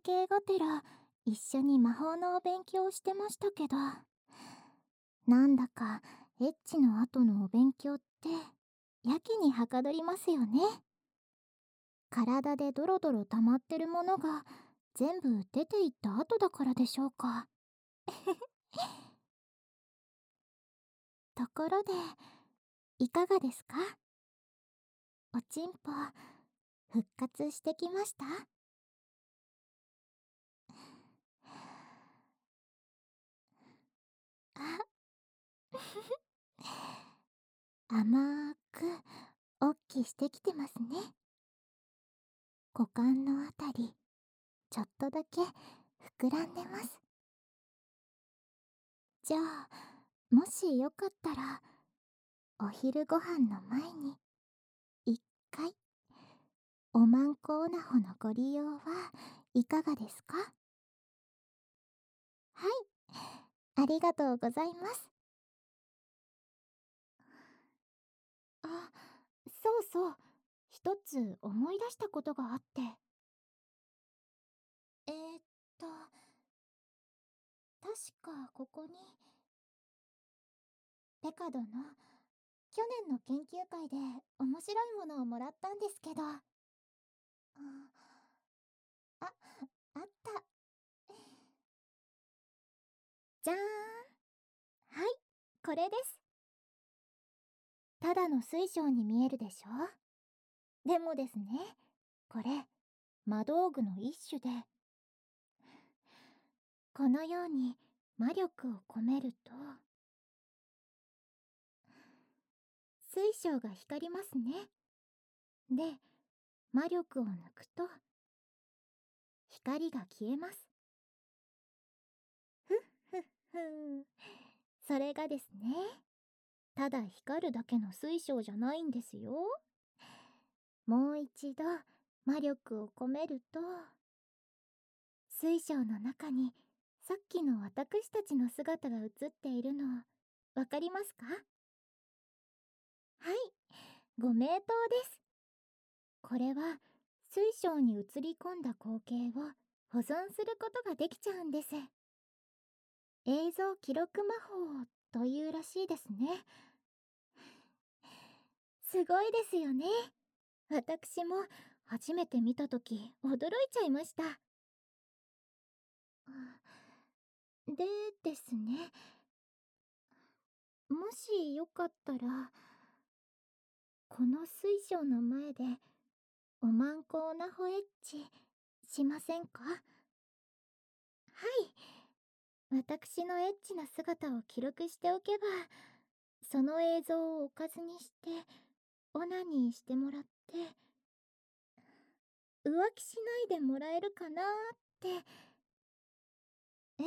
系がてら一緒に魔法のお勉強をしてましたけど、なんだかエッチの後のお勉強ってやけにはかどりますよね。体でドロドロ溜まってるものが全部出ていった後だからでしょうか。ところで、いかがですか？おちんぽ復活してきました？あ、甘くおっきしてきてますね。股間のあたりちょっとだけ膨らんでます。じゃあ、もしよかったらお昼ご飯の前に一回おまんこおなほのご利用はいかがですか？はい、ありがとうございます。あ、そうそう、一つ思い出したことがあって。えー、っと確かここにペカドの去年の研究会で面白いものをもらったんですけど、あ、あった。じゃーん。はい、これです。ただの水晶に見えるでしょ？でもですね、これ魔道具の一種で、このように魔力を込めると水晶が光りますね。で、魔力を抜くと光が消えます。ふっふっふん。それがですね、ただ光るだけの水晶じゃないんですよ。もう一度魔力を込めると、水晶の中にさっきの私たちの姿が映っているのわかりますか？はい、ご名答です。これは水晶に映り込んだ光景を保存することができちゃうんです。映像記録魔法というらしいですね。すごいですよね。私も初めて見たとき驚いちゃいました。でですね、もしよかったらこの水晶の前でおまんこおなほエッチしませんか？はい、私のエッチな姿を記録しておけば、その映像をおかずにしてオナニーしてもらって浮気しないでもらえるかなーって。え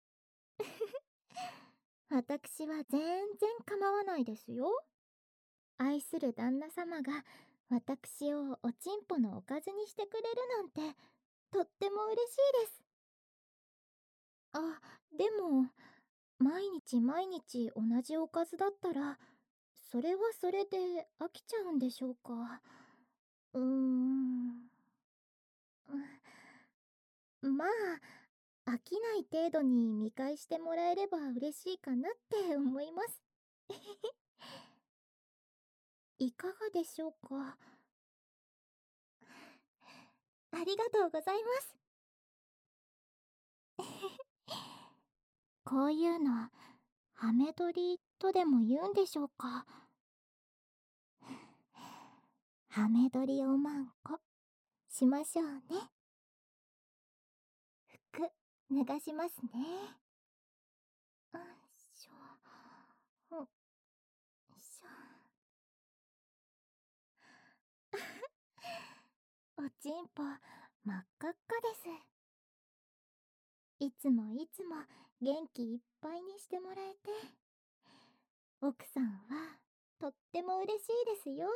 私は全然構わないですよ。愛する旦那様が私をおちんぽのおかずにしてくれるなんてとっても嬉しいです。あ、でも毎日毎日同じおかずだったらそれはそれで飽きちゃうんでしょうか？まあ飽きない程度に見返してもらえれば嬉しいかなって思います。いかがでしょうか？ありがとうございます。こういうのハメ撮りとでも言うんでしょうか？ハメ撮りおまんこしましょうね。服脱がしますね。よいしょ、よいしょ。おちんぽ真っ赤っかです。いつもいつも元気いっぱいにしてもらえて、奥さんはとっても嬉しいですよ。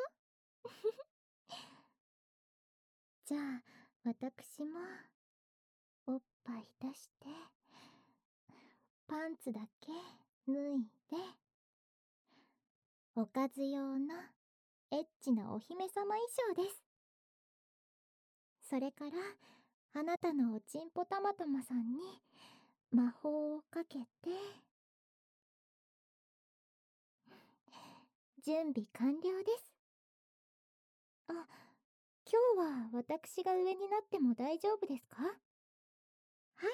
じゃあ私もおっぱい出してパンツだけ脱いで、おかず用のエッチなお姫様衣装です。それからあなたのおちんぽたまたまさんに魔法をかけて、準備完了です。あ、今日は私が上になっても大丈夫ですか？はい、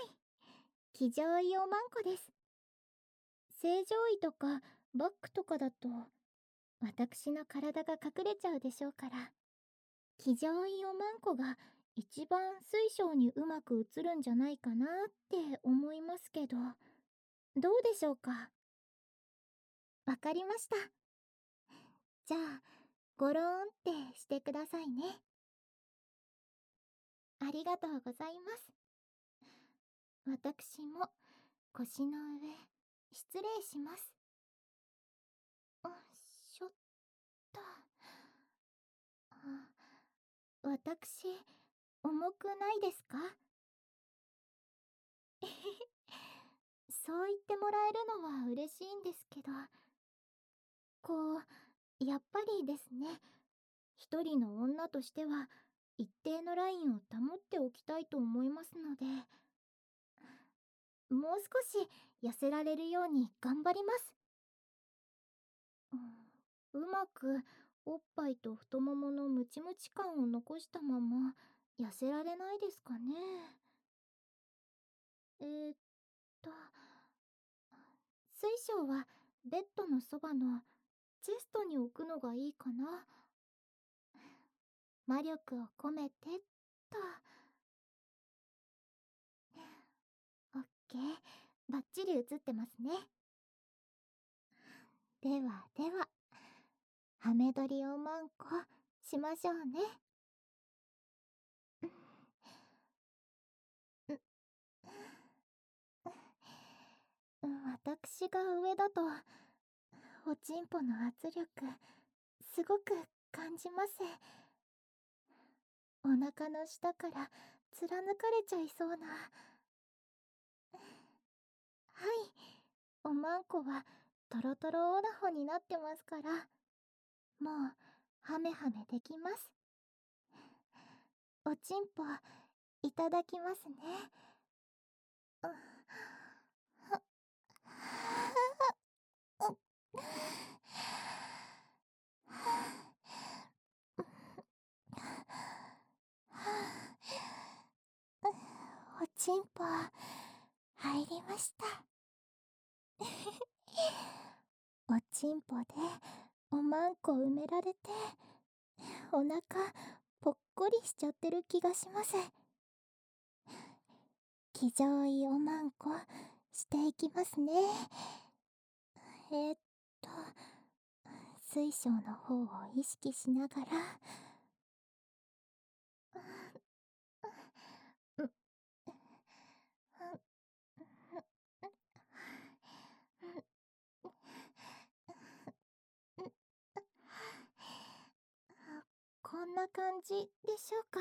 騎乗位おまんこです。正常位とかバックとかだと私の体が隠れちゃうでしょうから、騎乗位おまんこが一番水晶にうまく映るんじゃないかなって思いますけど、どうでしょうか？わかりました。じゃあ、ゴローンってしてくださいね。ありがとうございます。私も腰の上、失礼します。しょっと。私、重くないですか？そう言ってもらえるのは嬉しいんですけど、やっぱりですね、一人の女としては一定のラインを保っておきたいと思いますので、もう少し痩せられるように頑張ります。うまくおっぱいと太もものムチムチ感を残したまま痩せられないですかね。えーっと、水晶はベッドのそばのチェストに置くのがいいかな。魔力を込めてっと。オッケー、バッチリ映ってますね。ではでは、ハメ撮りおまんこしましょうね。私が上だとおちんぽの圧力すごく感じます。お腹の下から貫かれちゃいそうな。はい、おまんこはトロトロオナホになってますから、もうハメハメできます。おちんぽいただきますね。おちんぽ入りました。おちんぽでおまんこ埋められて、お腹ぽっこりしちゃってる気がします。騎乗位おまんこしていきますね。えーっと水晶の方を意識しながら、こんな感じでしょうか？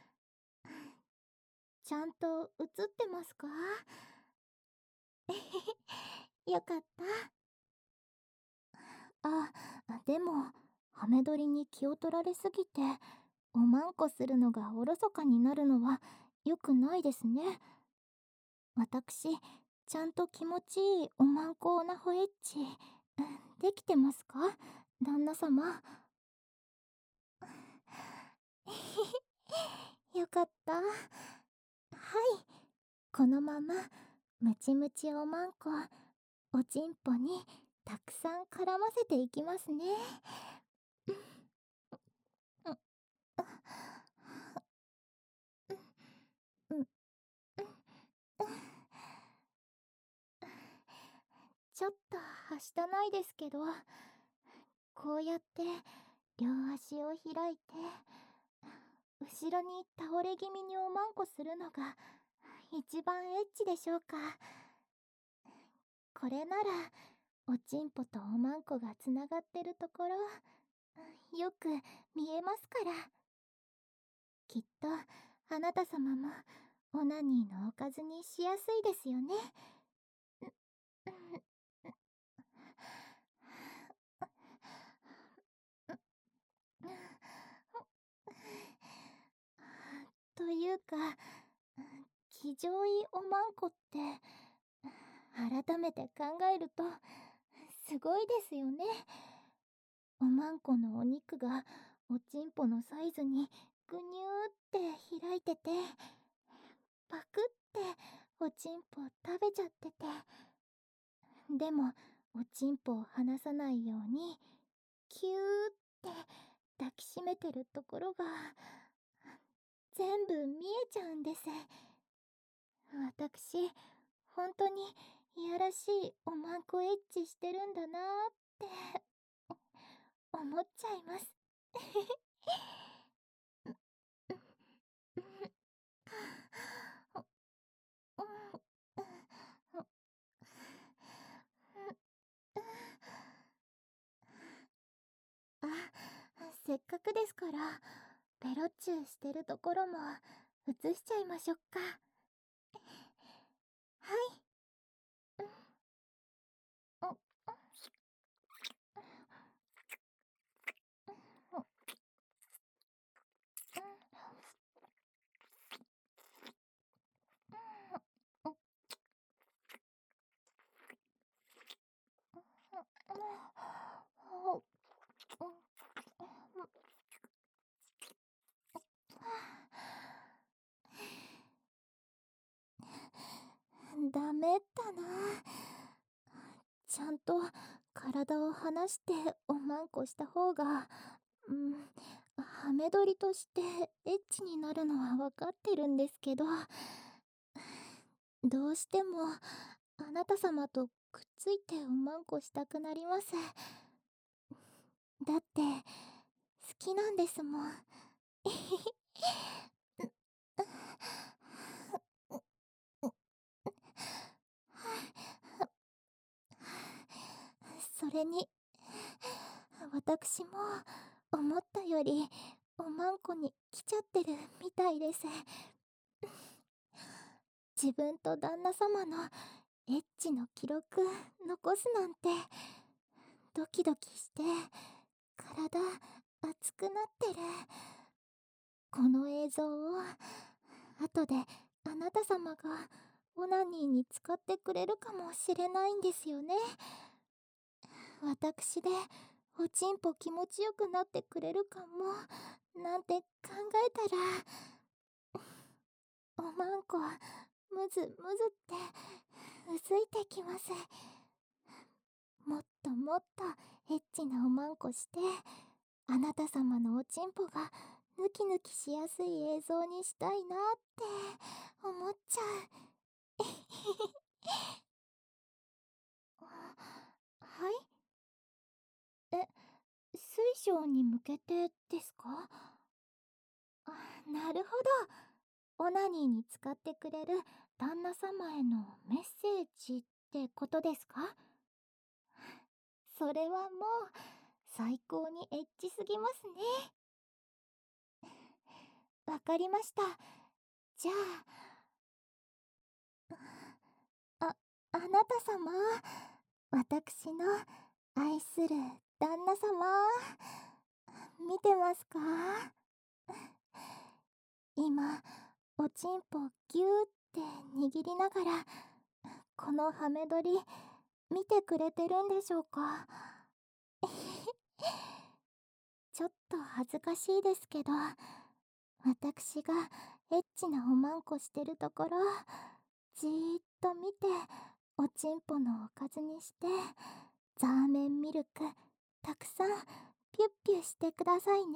ちゃんと映ってますか？よかった。あ、でも、ハメ撮りに気を取られすぎて、おまんこするのがおろそかになるのは良くないですね。私、ちゃんと気持ちいいおまんこオナホエッチ、できてますか？旦那様。よかった。はい、このままムチムチおまんこおちんぽにたくさん絡ませていきますね。ちょっとはしたないですけど、こうやって両足を開いて後ろに倒れ気味におまんこするのが一番エッチでしょうか？これならおちんぽとおまんこがつながってるところよく見えますから。きっとあなた様もオナニーのおかずにしやすいですよね。というか、 非常位おまんこって改めて考えるとすごいですよね。おまんこのお肉がおちんぽのサイズにぐにゅーって開いてて、パクっておちんぽ食べちゃってて、でもおちんぽを離さないようにキューって抱きしめてるところが全部見えちゃうんです。私、本当にいやらしいおまんこエッチしてるんだなーって思っちゃいます。あ、せっかくですからペロッチューしてるところも映しちゃいましょうか。はい。ダメだな。ちゃんと体を離しておまんこした方が、ハメ撮りとしてエッチになるのは分かってるんですけど、どうしてもあなた様とくっついておまんこしたくなります。だって好きなんですもん。それに私も思ったよりおまんこに来ちゃってるみたいです。自分と旦那様のエッチの記録残すなんて、ドキドキして体熱くなってる。この映像を後であなた様がオナニーに使ってくれるかもしれないんですよね。私でおちんぽ気持ちよくなってくれるかもなんて考えたら、おまんこむずむずってうずいてきます。もっともっとエッチなおまんこして、あなた様のおちんぽがヌキヌキしやすい映像にしたいなって思っちゃう。はい。水晶に向けてですか？あ、なるほど。オナニーに使ってくれる旦那様へのメッセージってことですか？それはもう最高にエッチすぎますね。わかりました。じゃあ、あなた様、私の愛する旦那様、見てますか？今、おちんぽぎゅーって握りながら、このハメ撮り、見てくれてるんでしょうか？ちょっと恥ずかしいですけど、私がエッチなおまんこしてるところ、じーっと見て、おちんぽのおかずにして、ザーメンミルク、たくさん、ピュッピュしてくださいね。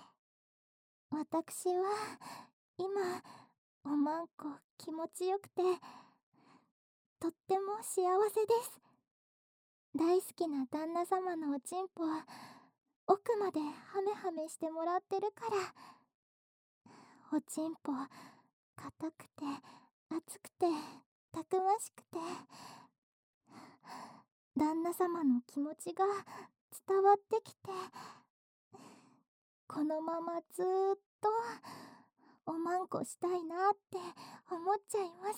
私は、今、おまんこ気持ちよくて、とっても幸せです。大好きな旦那様のおちんぽ、奥までハメハメしてもらってるから、おちんぽ、硬くて、熱くて、たくましくて、旦那様の気持ちが伝わってきて、このままずーっとおまんこしたいなって思っちゃいます。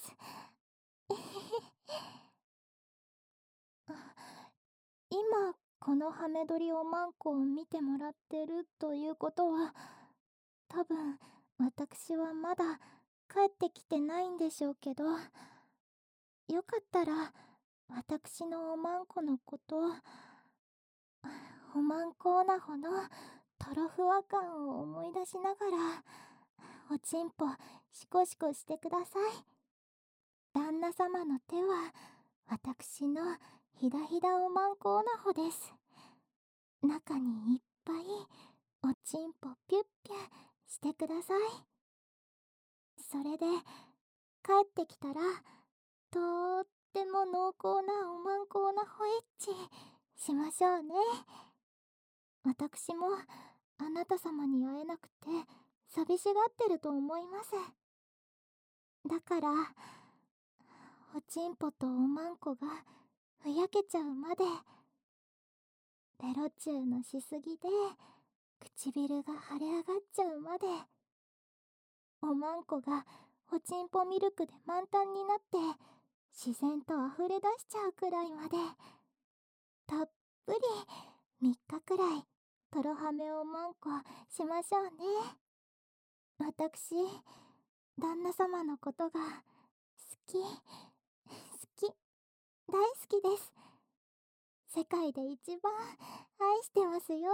今このハメ撮りおまんこを見てもらってるということは、多分私はまだ帰ってきてないんでしょうけど、よかったら私のおまんこのこと、おまんこオナホのトロフワ感を思い出しながらおちんぽシコシコしてください。旦那様の手は私のひだひだおまんこオナホです。中にいっぱいおちんぽピュッピュしてください。それで帰ってきたらとーっても濃厚なおまんこオナホエッチしましょうね。私もあなた様に会えなくて寂しがってると思います。だからおちんぽとおまんこがふやけちゃうまで、ベロチューのしすぎで唇が腫れ上がっちゃうまで、おまんこがおちんぽミルクで満タンになって自然と溢れ出しちゃうくらいまで、たっぷり3日くらいトロハメおまんこしましょうね。私、旦那様のことが好き、好き、大好きです。世界で一番愛してますよ。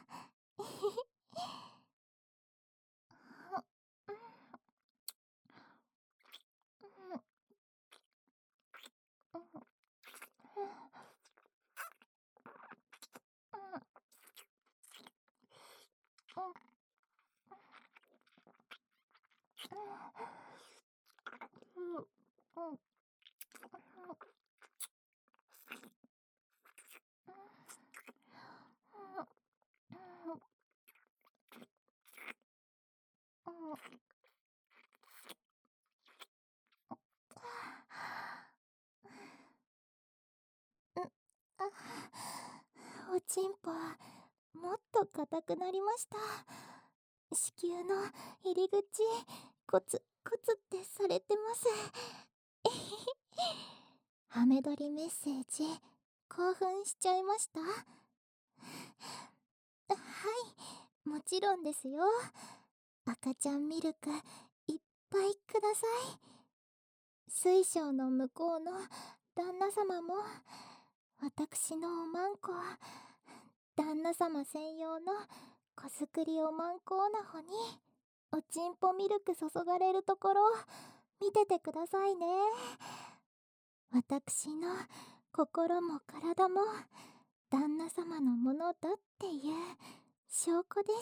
おちんぽもっと硬くなりました。子宮の入り口コツコツってされてます。ハメ撮りメッセージ興奮しちゃいました。はい、もちろんですよ。赤ちゃんミルクいっぱいください。水晶の向こうの旦那様も私のおまんこ、旦那様専用の子作りおまんこオナホにおちんぽミルク注がれるところ見ててくださいね。私の心も体も旦那様のものだっていう証拠です。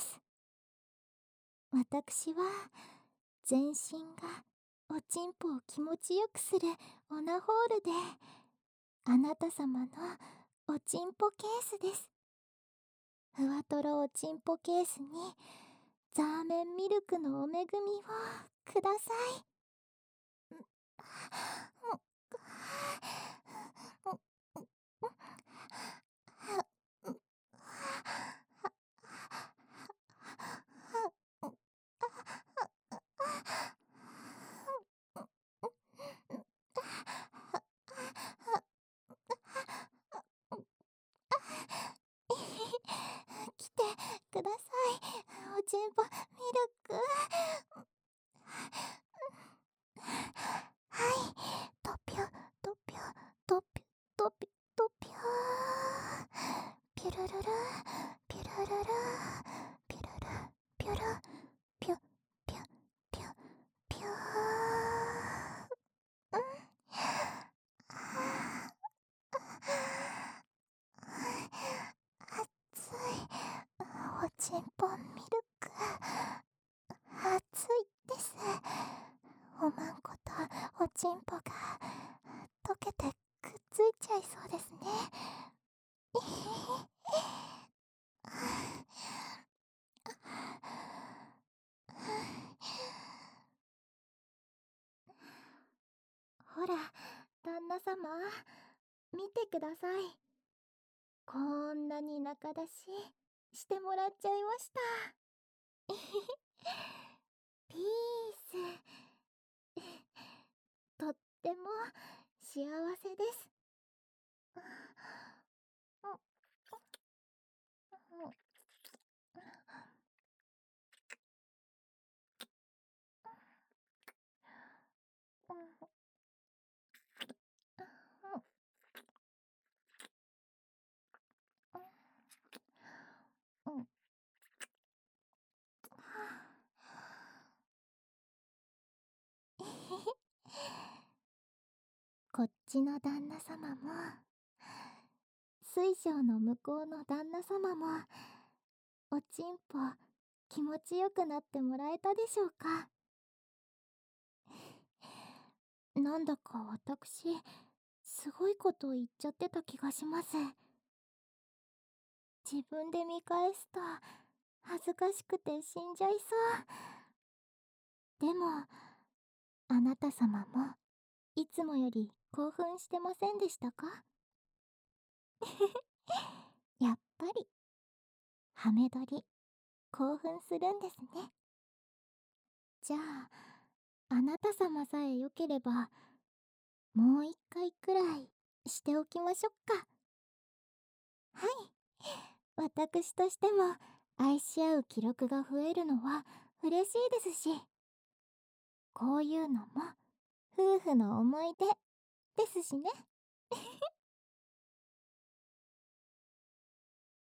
私は全身がおちんぽを気持ちよくするオナホールであなた様のおちんぽケースです。ふわとろおちんぽケースにザーメンミルクのお恵みをください。来てください、おちんぽミルク。はい、とぴょとぴょとぴょとぴょとぴょピュルルルピュルルルピュルルピュルピュピュピュピュ熱いおちんぽミルク、熱いです。おまんことおちんぽが溶けてくっついちゃいそうですね。ほら、旦那様、見てください。こんなに仲出ししてもらっちゃいました。ピース。とっても幸せです。 こっちの旦那様も、水晶の向こうの旦那様も、おちんぽ気持ちよくなってもらえたでしょうか。なんだか私、すごいことを言っちゃってた気がします。自分で見返すと恥ずかしくて死んじゃいそう。でも、あなた様もいつもより興奮してませんでしたか？やっぱりハメ撮り興奮するんですね。じゃあ、あなた様さえ良ければもう一回くらいしておきましょっか。はい、私としても愛し合う記録が増えるのは嬉しいですし、こういうのも夫婦の思い出ですしね。